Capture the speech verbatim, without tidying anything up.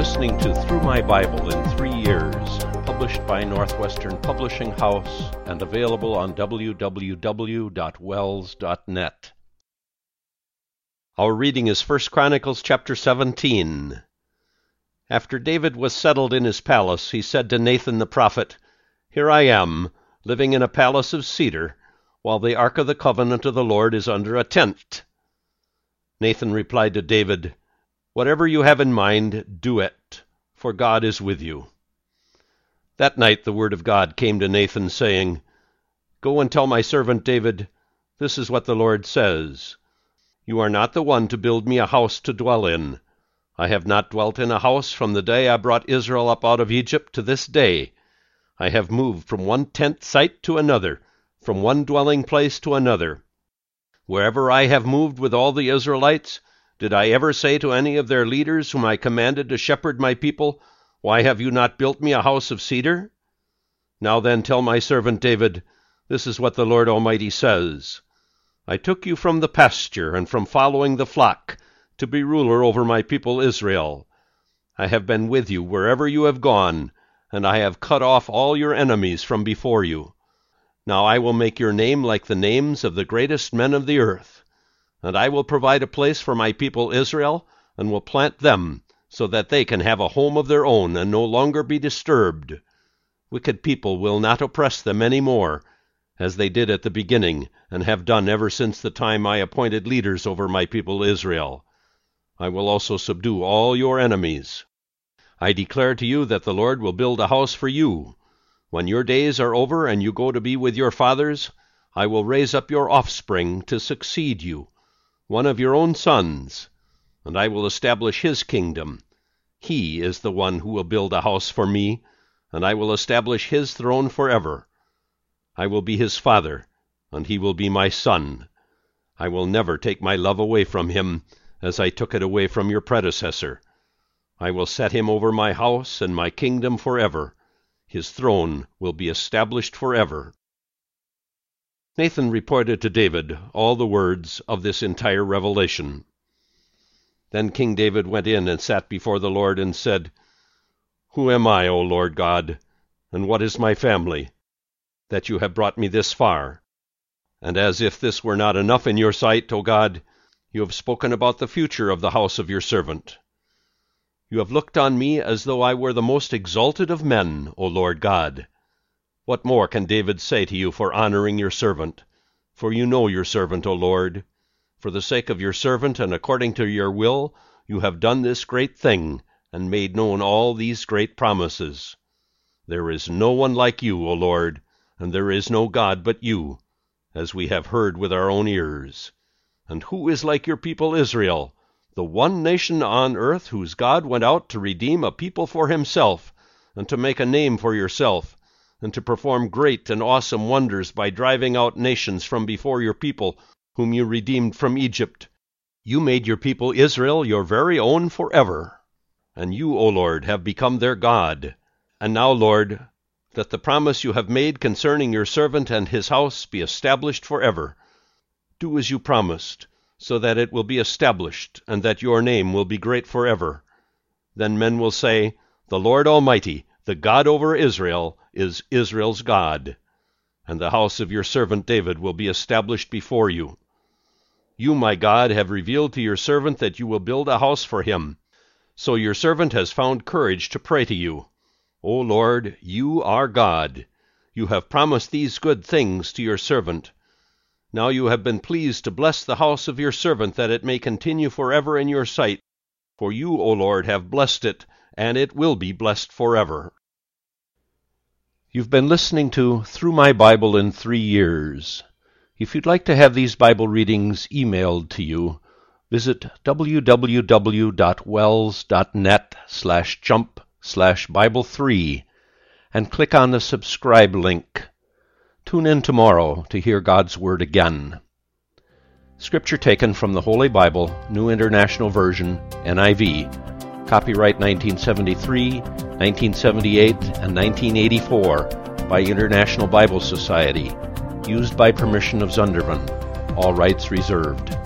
listening to Through My Bible in Three Years, published by Northwestern Publishing House and available on w w w dot wells dot net. Our reading is First Chronicles chapter seventeen. After David was settled in his palace, he said to Nathan the prophet, "Here I am, living in a palace of cedar, while the ark of the covenant of the Lord is under a tent." Nathan replied to David, "Whatever you have in mind, do it, for God is with you." That night the word of God came to Nathan, saying, "Go and tell my servant David, this is what the Lord says. You are not the one to build me a house to dwell in. I have not dwelt in a house from the day I brought Israel up out of Egypt to this day. I have moved from one tent site to another, from one dwelling place to another. Wherever I have moved with all the Israelites, did I ever say to any of their leaders whom I commanded to shepherd my people, 'Why have you not built me a house of cedar?' Now then tell my servant David, this is what the Lord Almighty says. I took you from the pasture and from following the flock to be ruler over my people Israel. I have been with you wherever you have gone, and I have cut off all your enemies from before you. Now I will make your name like the names of the greatest men of the earth. And I will provide a place for my people Israel, and will plant them, so that they can have a home of their own and no longer be disturbed. Wicked people will not oppress them any more, as they did at the beginning, and have done ever since the time I appointed leaders over my people Israel. I will also subdue all your enemies. I declare to you that the Lord will build a house for you. When your days are over and you go to be with your fathers, I will raise up your offspring to succeed you, one of your own sons, and I will establish his kingdom. He is the one who will build a house for me, and I will establish his throne forever. I will be his father, and he will be my son. I will never take my love away from him, as I took it away from your predecessor. I will set him over my house and my kingdom forever. His throne will be established forever." Nathan reported to David all the words of this entire revelation. Then King David went in and sat before the Lord and said, "Who am I, O Lord God, and what is my family, that you have brought me this far? And as if this were not enough in your sight, O God, you have spoken about the future of the house of your servant. You have looked on me as though I were the most exalted of men, O Lord God. What more can David say to you for honoring your servant? For you know your servant, O Lord. For the sake of your servant and according to your will, you have done this great thing, and made known all these great promises. There is no one like you, O Lord, and there is no God but you, as we have heard with our own ears. And who is like your people Israel, the one nation on earth whose God went out to redeem a people for himself, and to make a name for yourself, and to perform great and awesome wonders by driving out nations from before your people, whom you redeemed from Egypt? You made your people Israel your very own forever, and you, O Lord, have become their God. And now, Lord, that the promise you have made concerning your servant and his house be established forever. Do as you promised, so that it will be established, and that your name will be great forever. Then men will say, 'The Lord Almighty, the God over Israel, is Israel's God,' and the house of your servant David will be established before you. You, my God, have revealed to your servant that you will build a house for him. So your servant has found courage to pray to you. O Lord, you are God. You have promised these good things to your servant. Now you have been pleased to bless the house of your servant, that it may continue forever in your sight. For you, O Lord, have blessed it, and it will be blessed forever." You've been listening to Through My Bible in Three Years. If you'd like to have these Bible readings emailed to you, visit w w w dot wells dot net slash jump slash Bible three and click on the subscribe link. Tune in tomorrow to hear God's Word again. Scripture taken from the Holy Bible, New International Version, N I V. Copyright nineteen seventy-three, nineteen seventy-eight, and nineteen eighty-four by International Bible Society. Used by permission of Zunderman. All rights reserved.